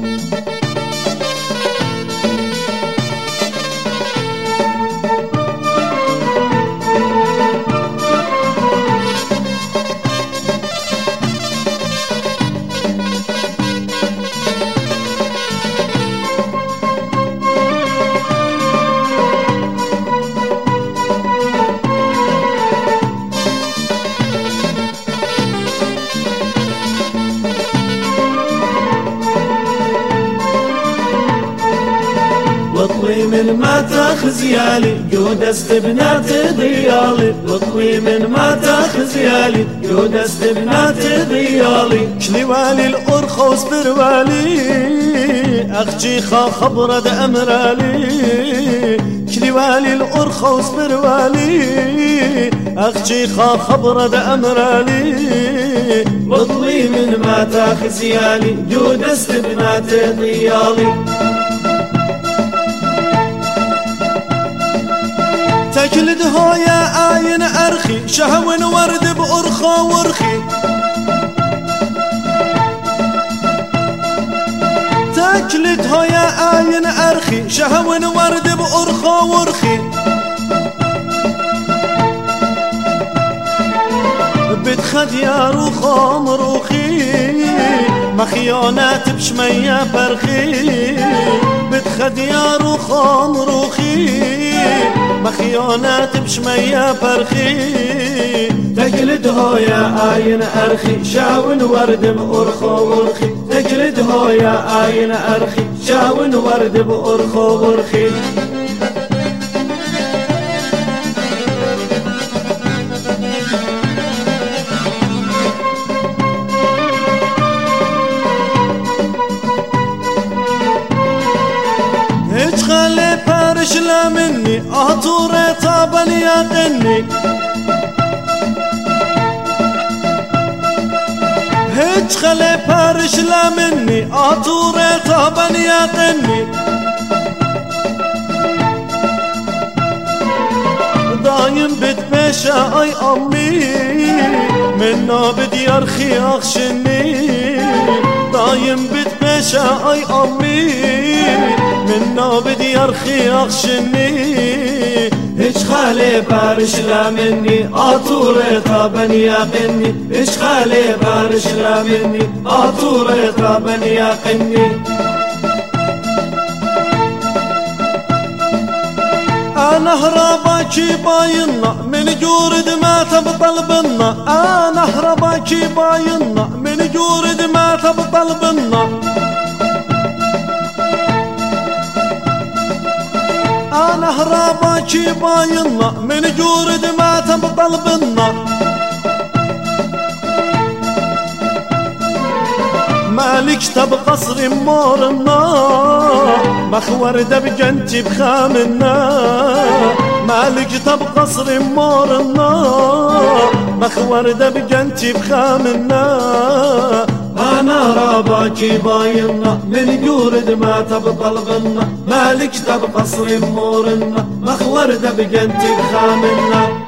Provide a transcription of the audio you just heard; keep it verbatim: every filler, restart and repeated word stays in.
وطوي من ما تخزيالي جود استبنات ضيالي، وطوي من ما تخزيالي جود استبنات ضيالي. شلي والي الأرخة وصبر والي أخجي خا خبرد أمرالي، شلي والي الأرخة وصبر والي أخجي خا خبرد أمرالي. وطوي من ما تخزيالي جود استبنات ضيالي. تكلد هويا آين أرخي شهون ورد بأرخا ورخي، تكلد هويا آين أرخي شهون ورد بأرخا ورخي. بتخد يا روخا مروخي مخيونات بشمية برخي، بتخد يا روخا مروخي مخيونات بشمية برخي. تجلد هويا آين أرخي شاون ورد بأرخو ورخي، تجلد هويا آين أرخي شاون ورد بأرخو ورخي. هيج خلي بارش لا مني أطوري طابا يقني، هيج خلي بارش لا مني أطوري طابا يقني. دايم بتمشى أي أمي منا بدي أرخي أخشني، دايم بتمشى أي أمي منا بدي أرخي أخشني. إيش خالي بارش لا مني أطوري طابا يقني، إيش خالي بارش لا مني أطوري طابا يقني. أنا هرباكي باينا من جورد ما تبطل بنا، أنا هرباكي باينا من جورد ما تبطل بنا. أنا هرباكي باينا من جورد ما تبطل بنا. مالك تب قصر مورنا مخور دب جنتي بخامنا، مالك تب قصر مورنا مخور دب جنتي بخامنا. أنا راباكي باينا من جورد ما تبطل بنا، مالك تب قصر مورنا مخور دب جنتي بخامنا.